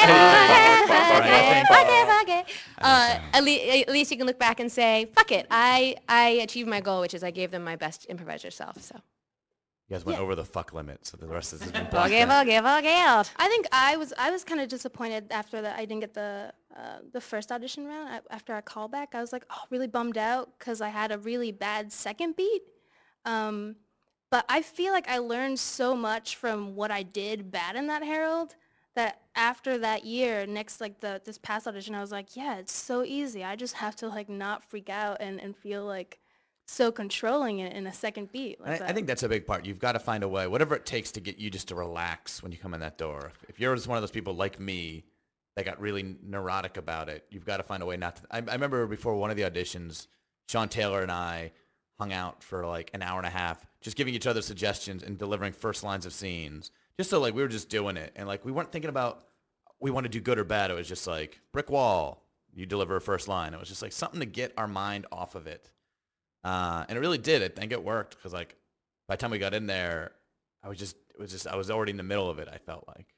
it, fuck it, fuck it, fuck it. Uh, at, le- at least you can look back and say, fuck it. I, I achieved my goal, which is I gave them my best improviser self. So. You guys went Yeah. over the fuck limit, so the rest of this has been Fuck blocked it, out. fuck it, fuck it. I think I was I was kind of disappointed after that I didn't get the uh, the first audition round. I, after our callback, I was like, oh, really bummed out because I had a really bad second beat. Um, but I feel like I learned so much from what I did bad in that Herald that after that year, next like the this past audition, I was like, yeah, it's so easy. I just have to like not freak out and, and feel like so controlling it in a second beat. Like I, that. I think that's a big part. You've got to find a way, whatever it takes to get you just to relax when you come in that door. If, if you're just one of those people like me that got really neurotic about it, you've got to find a way not to. I, I remember before one of the auditions, Sean Taylor and I hung out for like an hour and a half, just giving each other suggestions and delivering first lines of scenes. Just so like we were just doing it. And like we weren't thinking about we want to do good or bad. It was just like brick wall, you deliver a first line. It was just like something to get our mind off of it. Uh, and it really did. I think it worked because, like, by the time we got in there, I was just, it was just, I was already in the middle of it. I felt like.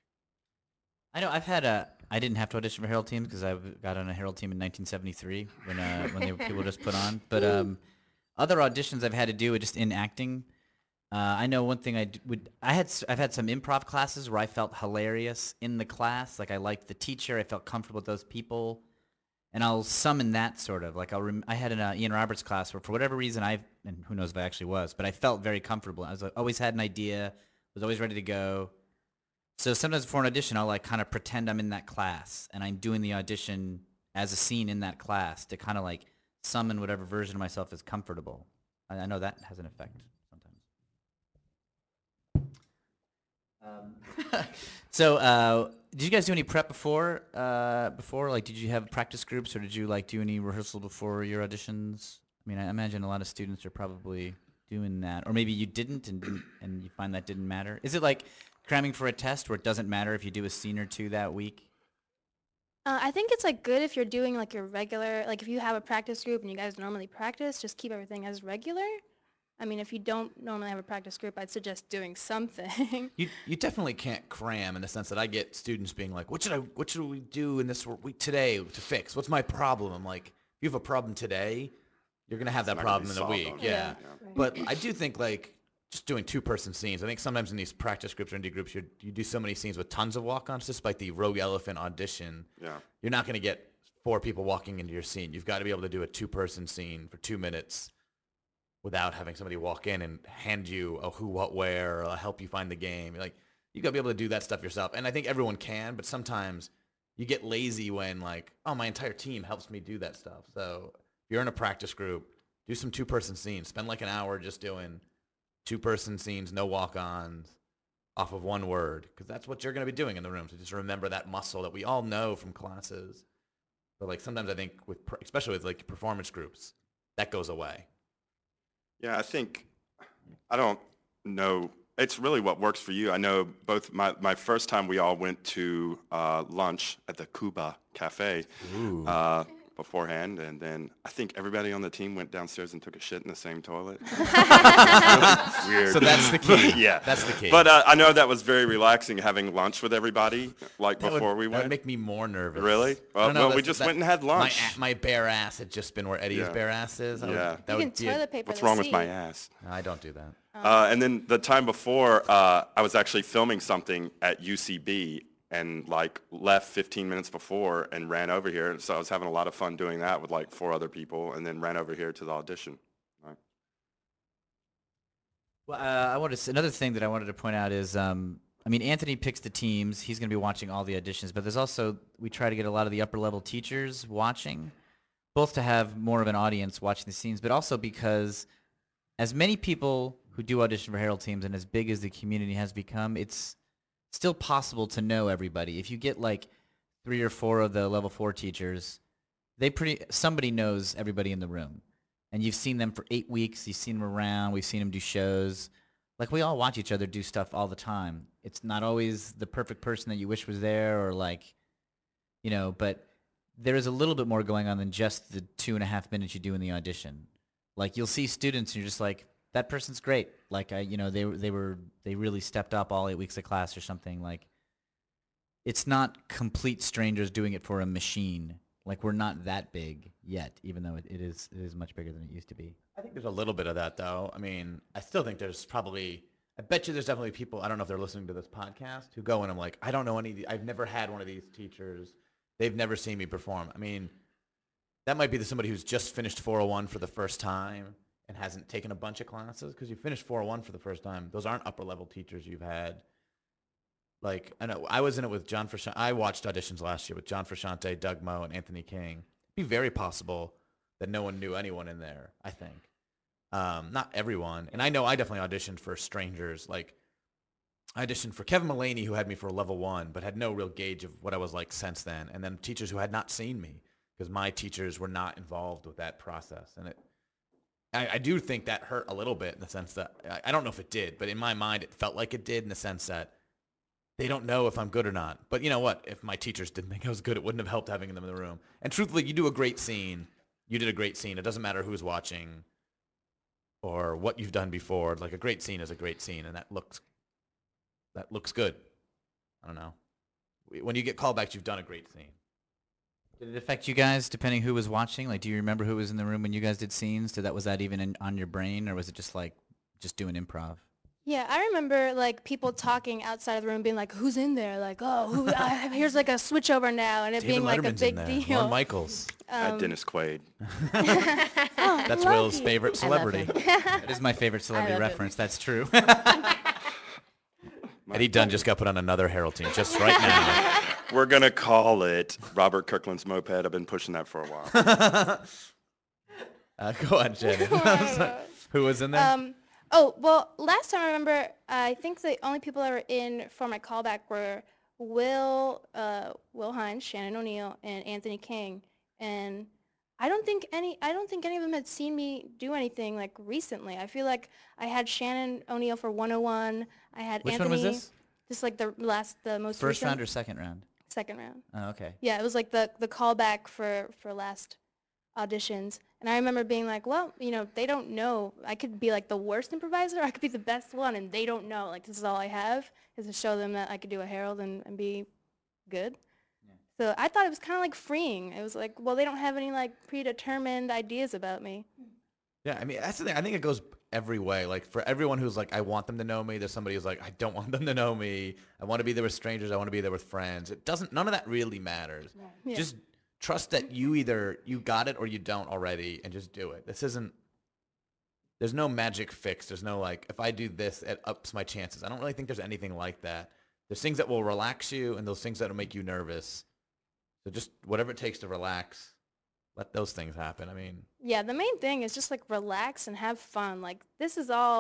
I know I've had a. I didn't have to audition for Herald teams because I got on a Herald team in nineteen seventy-three when uh, when they were, people were just put on. But um, other auditions I've had to do just in acting. Uh, I know one thing I d- would. I had s- I've had some improv classes where I felt hilarious in the class. Like I liked the teacher. I felt comfortable with those people. And I'll summon that sort of like I'll. Rem- I had an uh, Ian Roberts class where for whatever reason I and who knows if I actually was, but I felt very comfortable. I was like, always had an idea, was always ready to go. So sometimes before an audition, I'll like kind of pretend I'm in that class and I'm doing the audition as a scene in that class to kind of like summon whatever version of myself is comfortable. I, I know that has an effect sometimes. Um, so. Uh, Did you guys do any prep before? Uh, before, like, did you have practice groups, or did you like do any rehearsal before your auditions? I mean, I imagine a lot of students are probably doing that, or maybe you didn't, and didn't, and you find that didn't matter. Is it like cramming for a test, where it doesn't matter if you do a scene or two that week? Uh, I think it's like good if you're doing like your regular, like if you have a practice group and you guys normally practice, just keep everything as regular. I mean, if you don't normally have a practice group, I'd suggest doing something. You you definitely can't cram in the sense that I get students being like, what should I what should we do in this week today to fix? What's my problem? I'm like, if you have a problem today, you're gonna have that not gonna problem be in a solved week. on- Yeah. yeah. But I do think like just doing two person scenes. I think sometimes in these practice groups or indie groups, you you do so many scenes with tons of walk ons. Just like the Rogue Elephant audition, Yeah. you're not gonna get four people walking into your scene. You've got to be able to do a two person scene for two minutes. Without having somebody walk in and hand you a who, what, where, or help you find the game. Like, you got to be able to do that stuff yourself. And I think everyone can, but sometimes you get lazy when, like, oh, my entire team helps me do that stuff. So if you're in a practice group, do some two-person scenes. Spend like an hour just doing two-person scenes, no walk-ons, off of one word, because that's what you're going to be doing in the room. So just remember that muscle that we all know from classes. But like sometimes I think with, per- especially with like performance groups, that goes away. Yeah, I think, I don't know, it's really what works for you. I know both, my, my first time we all went to uh, lunch at the Cuba Cafe uh, beforehand, and then I think everybody on the team went downstairs and took a shit in the same toilet. Weird. So that's the key. Yeah. That's the key. But uh, I know that was very relaxing having lunch with everybody, like That before would, we that went. would make me more nervous. Really? I Well, don't know, well, we that's- just that- went and had lunch. My, a- my bare ass had just been where Eddie's Yeah. bare ass is. I would- Yeah. that You would can be a- toilet paper What's the wrong with my seat. ass? No, I don't do that. Uh, and then the time before, uh, I was actually filming something at U C B and like left fifteen minutes before and ran over here. So I was having a lot of fun doing that with like four other people, and then ran over here to the audition. Right. Well, uh, I wanted to, s- another thing that I wanted to point out is, um, I mean, Anthony picks the teams. He's going to be watching all the auditions, but there's also, we try to get a lot of the upper level teachers watching, both to have more of an audience watching the scenes, but also because as many people who do audition for Herald teams and as big as the community has become, it's still possible to know everybody. If you get like three or four of the level four teachers, they pretty, somebody knows everybody in the room. And you've seen them for eight weeks. You've seen them around. We've seen them do shows. Like, we all watch each other do stuff all the time. It's not always the perfect person that you wish was there, or like, you know, but there is a little bit more going on than just the two and a half minutes you do in the audition. Like, you'll see students and you're just like, that person's great. Like, I, you know, they, they were, they really stepped up all eight weeks of class or something. Like, it's not complete strangers doing it for a machine. Like, we're not that big yet, even though it, it is it is much bigger than it used to be. I think there's a little bit of that, though. I mean, I still think there's probably, I bet you there's definitely people, I don't know if they're listening to this podcast, who go and I'm like, I don't know any, of the- I've never had one of these teachers. They've never seen me perform. I mean, that might be the somebody who's just finished four oh one for the first time and hasn't taken a bunch of classes, because you finished four oh one for the first time. Those aren't upper level teachers you've had. Like, I know I was in it with John Frusciante. I watched auditions last year with John Frusciante, Doug Moe, and Anthony King. It'd be very possible that no one knew anyone in there, I think. Um, not everyone. And I know I definitely auditioned for strangers. Like, I auditioned for Kevin Mullaney, who had me for a level one, but had no real gauge of what I was like since then. And then teachers who had not seen me, because my teachers were not involved with that process. And it, I, I do think that hurt a little bit in the sense that, I, I don't know if it did, but in my mind it felt like it did, in the sense that they don't know if I'm good or not. But you know what? If my teachers didn't think I was good, it wouldn't have helped having them in the room. And truthfully, you do a great scene. You did a great scene. It doesn't matter who's watching or what you've done before. Like, a great scene is a great scene, and that looks that looks good. I don't know. When you get callbacks, you've done a great scene. Did it affect you guys, depending who was watching? Like, do you remember who was in the room when you guys did scenes? Did that was that even in, on your brain, or was it just like just doing improv? Yeah, I remember like people talking outside of the room, being like, "Who's in there?" Like, "Oh, who, I, here's like a switchover now," and it David being like a Letterman's big in there. deal. Lorne Michaels. Uh, Dennis Quaid. That's Will's favorite celebrity. That is my favorite celebrity love him. reference. That's true. Eddie Dunn just got put on another Herald team just right now. We're going to call it Robert Kirkland's Moped. I've been pushing that for a while. Uh, go on, Jenny. Who was in there? Um, oh, well, last time I remember, I think the only people that were in for my callback were Will, uh, Will Hines, Shannon O'Neill, and Anthony King. And I don't think any, I don't think any of them had seen me do anything like recently. I feel like I had Shannon O'Neill for one oh one. I had Which Anthony. one was this? Just like the last, the most First recent. round or second round? Second round. Oh, okay. Yeah, it was like the the callback for for last auditions, and I remember being like, well, you know, they don't know. I could be like the worst improviser, or I could be the best one, and they don't know. Like, this is all I have, is to show them that I could do a Herald and, and be good. Yeah. So I thought it was kind of like freeing. It was like, well, they don't have any like predetermined ideas about me. Yeah, I mean, that's the thing. I think it goes every way. Like, for everyone who's like, I want them to know me, there's somebody who's like, I don't want them to know me. I want to be there with strangers. I want to be there with friends. It doesn't, none of that really matters. Yeah. Just trust that you either, you got it or you don't already, and just do it. This isn't, there's no magic fix. There's no like, if I do this, it ups my chances. I don't really think there's anything like that. There's things that will relax you and those things that will make you nervous. So just whatever it takes to relax, let those things happen. I mean, Yeah, the main thing is just like relax and have fun. Like, this is all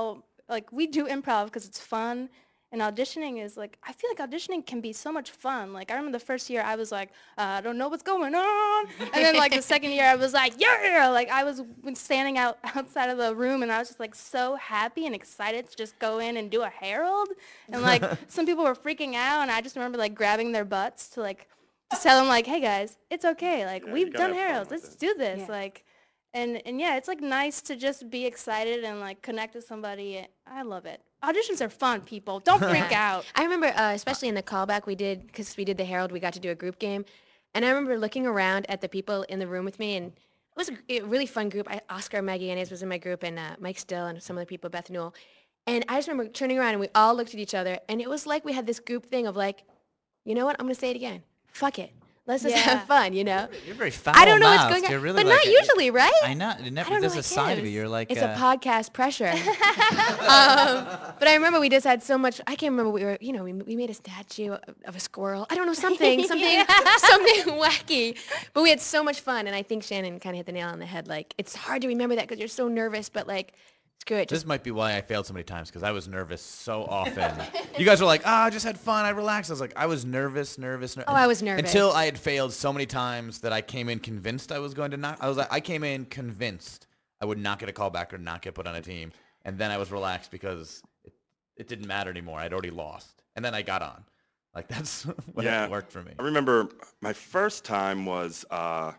like we do improv because it's fun. And auditioning is like, I feel like auditioning can be so much fun. Like I remember the first year I was like, uh, I don't know what's going on. And then like the second year I was like, yeah, like I was standing out outside of the room and I was just like so happy and excited to just go in and do a Harold. And like some people were freaking out and I just remember like grabbing their butts to like, to tell them like, hey guys, it's okay. Like Yeah, you we've gotta done have fun Harolds. with Let's it. do this. Yeah. Like, and, and yeah, it's like nice to just be excited and like connect with somebody. I love it. Auditions are fun, people. Don't freak out. I remember, uh, especially in the callback we did, because we did the Herald, we got to do a group game. And I remember looking around at the people in the room with me, and it was a, a really fun group. I, Oscar Maggie Anez was in my group, and uh, Mike Still, and some other people, Beth Newell. And I just remember turning around, and we all looked at each other, and it was like we had this group thing of like, you know what, I'm going to say it again. Fuck it. Let's just Yeah. have fun, you know? You're very foul. I don't know what's going on, You're really but like not a- usually, right? I know. It never, I don't there's know a what side of is. you. You're like it's uh, a podcast pressure. um, but I remember we just had so much. I can't remember. We were, you know, we, we made a statue of, of a squirrel. I don't know, something, something, something wacky. But we had so much fun, and I think Shannon kind of hit the nail on the head. Like, it's hard to remember that because you're so nervous, but like, screw it. This Just might be why I failed so many times, because I was nervous so often. You guys were like, ah, I just had fun, I relaxed. I was like, I was nervous, nervous, nervous. Oh, I was nervous. Until I had failed so many times that I came in convinced I was going to not. I was like, I came in convinced I would not get a call back or not get put on a team. And then I was relaxed because it, it didn't matter anymore. I'd already lost. And then I got on. Like, that's what Yeah. worked for me. I remember my first time was, uh,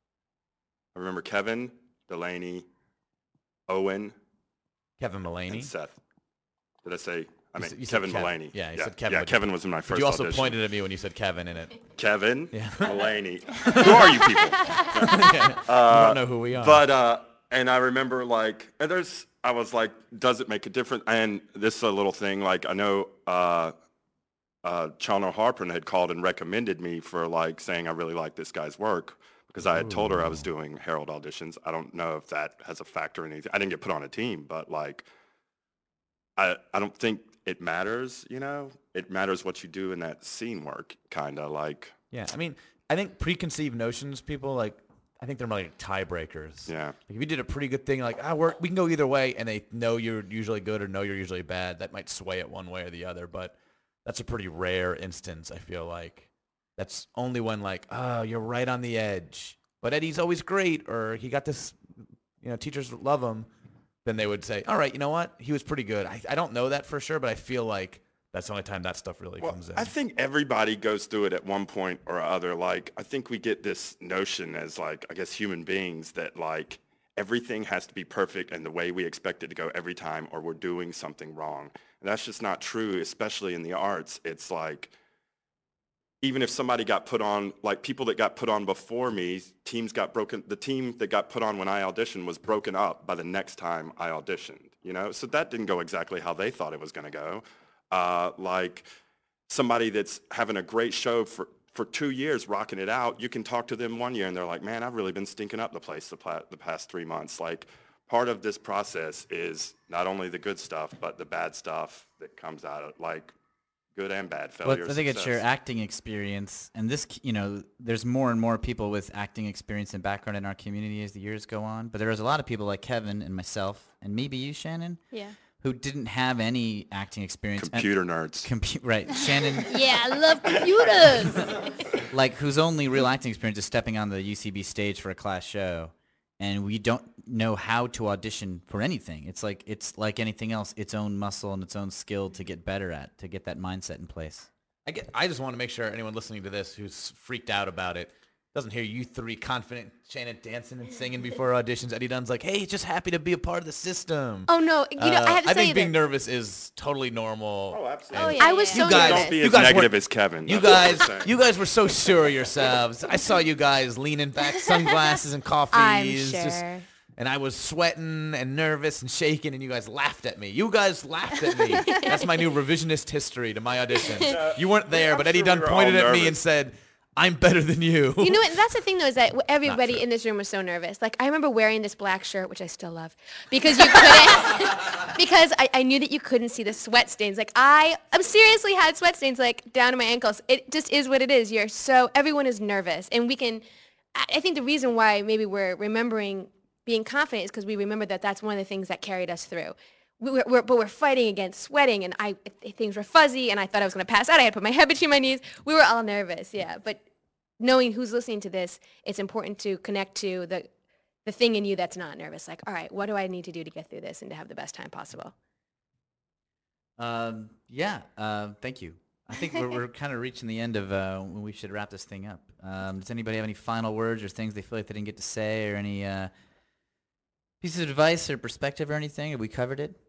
I remember Kevin, Delaney, Owen, Kevin Mullaney. and Seth. Did I say? I You mean, said- you said Kevin Kevin. Mullaney. Yeah, you yeah. said Kevin Yeah, with- Kevin was in my But first you also audition. pointed at me when you said Kevin in it. Kevin, Yeah. Mullaney. Who are you people? Yeah. you don't know who we are. But uh, and I remember like, and there's, I was like, does it make a difference? And this is a little thing. Like I know uh, uh, Chalner Harper had called and recommended me for like saying I really like this guy's work because I had told her I was doing Herald auditions. I don't know if that has a factor in anything. I didn't get put on a team, but like, I I don't think it matters. You know, it matters what you do in that scene work, kind of like. Yeah, I mean, I think preconceived notions, people like, I think they're like tiebreakers. Yeah. Like if you did a pretty good thing, like ah, we're, we can go either way, and they know you're usually good or know you're usually bad, that might sway it one way or the other. But that's a pretty rare instance. I feel like that's only when like, oh, you're right on the edge, but Eddie's always great, or he got this, you know, teachers love him. Then they would say, all right, you know what, he was pretty good. I I don't know that for sure, but I feel like that's the only time that stuff really Well, comes in. I think everybody goes through it at one point or other. Like, I think we get this notion as like, I guess, human beings that like everything has to be perfect and the way we expect it to go every time or we're doing something wrong. And that's just not true, especially in the arts. It's like, even if somebody got put on, like people that got put on before me, teams got broken. The team that got put on when I auditioned was broken up by the next time I auditioned, you know? So that didn't go exactly how they thought it was going to go. Uh, like somebody that's having a great show for, for two years, rocking it out, you can talk to them one year and they're like, man, I've really been stinking up the place the, pla- the past three months. Like part of this process is not only the good stuff, but the bad stuff that comes out of like good and bad Well, failure. I think it's your success. acting experience, and this, you know, there's more and more people with acting experience and background in our community as the years go on. But there was a lot of people like Kevin and myself, and maybe you, Shannon, Yeah. who didn't have any acting experience. and- Computer nerds. Compu- right, Shannon, Yeah, I love computers. like whose only real acting experience is stepping on the U C B stage for a class show, and we don't know how to audition for anything. It's like it's like anything else, its own muscle and its own skill to get better at, to get that mindset in place. I get. I just want to make sure anyone listening to this who's freaked out about it doesn't hear you three confident Shannon dancing and singing before auditions. Eddie Dunn's like, hey, just happy to be a part of the system. oh no, you know, Uh, I have to I tell think you being that nervous is totally normal. Oh, absolutely. Oh, yeah. I was so You guys- nervous. Don't be You as guys negative weren't- as Kevin. You That's what I'm guys, saying. you guys were so sure of yourselves. I saw you guys leaning back, sunglasses and coffees. I'm just- sure. and I was sweating and nervous and shaking, and you guys laughed at me. You guys laughed at me. That's my new revisionist history to my auditions. You weren't there, I'm but Eddie sure we Dunn were all pointed at me nervous. and said, I'm better than you. You know what? That's the thing, though, is that w- everybody true. in this room was so nervous. Like, I remember wearing this black shirt, which I still love, because you couldn't, because I, I knew that you couldn't see the sweat stains. Like, I, I seriously had sweat stains, like, down to my ankles. It just is what it is. You're so, everyone is nervous. And we can, I, I think the reason why maybe we're remembering being confident is because we remember that that's one of the things that carried us through. we were, we're, but we're fighting against sweating, and I things were fuzzy, and I thought I was going to pass out. I had to put my head between my knees. We were all nervous, yeah. But knowing who's listening to this, it's important to connect to the the thing in you that's not nervous. Like, all right, what do I need to do to get through this and to have the best time possible? Um, yeah, uh, thank you. I think we're, we're kind of reaching the end of uh, when we should wrap this thing up. Um, does anybody have any final words or things they feel like they didn't get to say, or any uh, pieces of advice or perspective or anything? Have we covered it?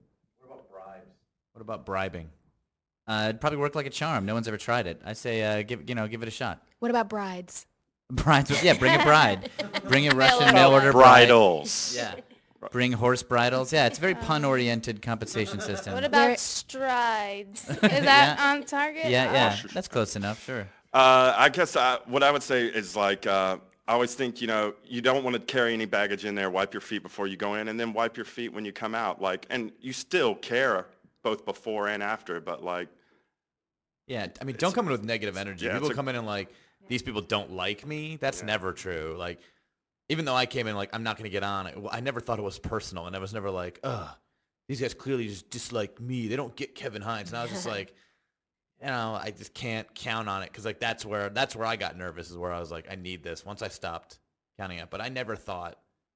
What about bribing? Uh, it'd probably work like a charm. No one's ever tried it. I say, uh, give you know, give it a shot. What about brides? Brides, with- yeah, bring a bride. Bring a Russian mail order bride. Bridals. Yeah. Bring horse bridles. Yeah, it's a very pun-oriented compensation system. What about There- strides? Is that Yeah. on target? Yeah, yeah, that's close enough. Sure. Uh, I guess I, what I would say is like, uh, I always think, you know, you don't want to carry any baggage in there. Wipe your feet before you go in, and then wipe your feet when you come out. Like, and you still care both before and after, but like, Yeah, I mean, don't come in with negative energy. yeah, People it's a- come in and like, these people don't like me. That's never true. Like, even though I came in like, I'm not going to get on, I, I never thought it was personal, and I was never like, ugh, these guys clearly just dislike me. They don't get Kevin Hines. And I was just like, you know, I just can't count on it, because like that's where that's where I got nervous, is where I was like, I need this. Once I stopped counting it, but I never thought,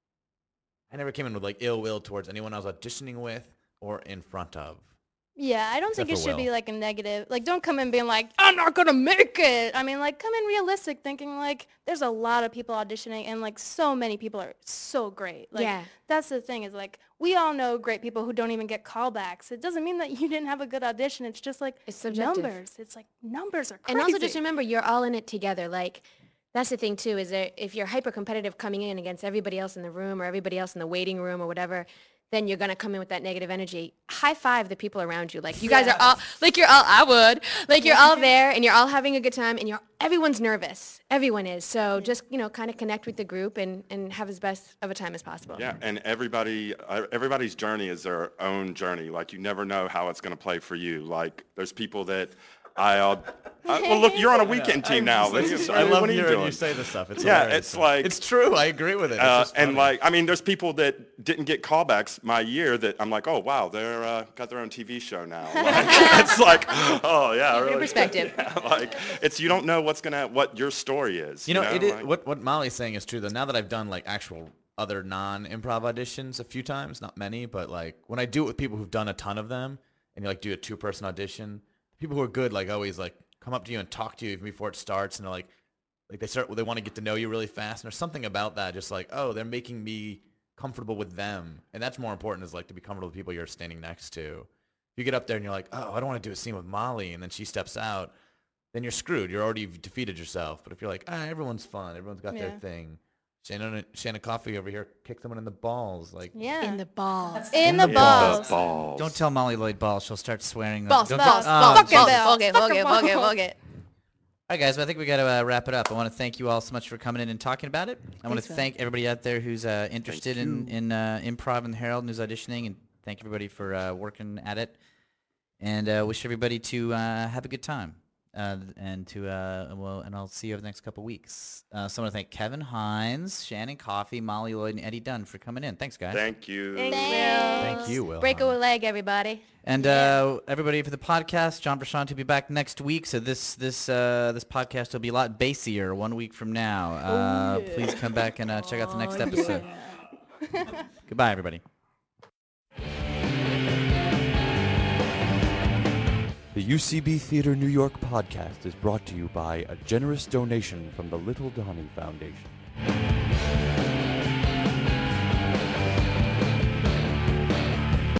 I never came in with like ill will towards anyone I was auditioning with or in front of. Yeah, I don't Except think it for should be Will. like a negative. Like, don't come in being like, I'm not gonna make it. I mean, like, come in realistic, thinking like, there's a lot of people auditioning, and like, so many people are so great. Like, Yeah. that's the thing, is like, we all know great people who don't even get callbacks. It doesn't mean that you didn't have a good audition. It's just like It's subjective. numbers. It's like numbers are crazy. And also just remember, you're all in it together. Like, that's the thing too, is that if you're hyper competitive coming in against everybody else in the room or everybody else in the waiting room or whatever, then you're gonna come in with that negative energy. High five the people around you. Like, you guys are all like, you're all I would like you're all there and you're all having a good time, and you're everyone's nervous. Everyone is. So just, you know, kind of connect with the group and and have as best of a time as possible. yeah, and everybody, uh, everybody's journey is their own journey. Like, you never know how it's going to play for you. Like, there's people that I, uh, I well, look, you're on a weekend team now. I, Let's- I love what are you hearing doing? you say this stuff. It's Yeah, hilarious. it's like- it's true. I agree with it. It's Uh, just and funny. like, I mean, there's people that didn't get callbacks my year that I'm like, oh wow, they're uh, got their own T V show now. Like, it's like, oh yeah, really. perspective. Yeah, like, it's, you don't know what's gonna what your story is. You know, it is, like- what what Molly's saying is true though. Now that I've done like actual other non-improv auditions a few times, not many, but like when I do it with people who've done a ton of them, and you like do a two-person audition, people who are good like always like come up to you and talk to you even before it starts, and they're like, like they start, they want to get to know you really fast, and there's something about that, just like, oh, they're making me comfortable with them, and that's more important, is like to be comfortable with people you're standing next to. If you get up there and you're like, oh, I don't want to do a scene with Molly, and then she steps out, then you're screwed. You're already defeated yourself. But if you're like, ah, everyone's fun, everyone's got their Yeah. thing. Shannon, Shannon Coffee over here kicked someone in the balls, like yeah. In the balls. In the Yeah, balls. the balls. Don't tell Molly Lloyd Balls. She'll start swearing. Balls, Don't balls, tell- balls, Oh, Fuck it, balls, Bill. fuck it, Fuck fuck it, it, fuck it, balls. fuck it. All right, guys, I think we got to uh, wrap it up. I want to thank you all so much for coming in and talking about it. I want to Thanks, Will. thank everybody out there who's uh, interested in, in uh, improv and the Herald and who's auditioning, and thank everybody for uh, working at it. And uh, wish everybody to uh, have a good time. Uh, and to uh, well, and I'll see you over the next couple weeks. Uh, so I want to thank Kevin Hines, Shannon Coffey, Molly Lloyd, and Eddie Dunn for coming in. Thanks, guys. Thank you. Thanks, thank you, Will. Break a leg, everybody. And uh, everybody for the podcast, John Prashant will be back next week. So this this uh, this podcast will be a lot bassier one week from now. Uh, Please come back and uh, check out the next episode. Goodbye, everybody. The U C B Theater New York podcast is brought to you by a generous donation from the Little Donny Foundation.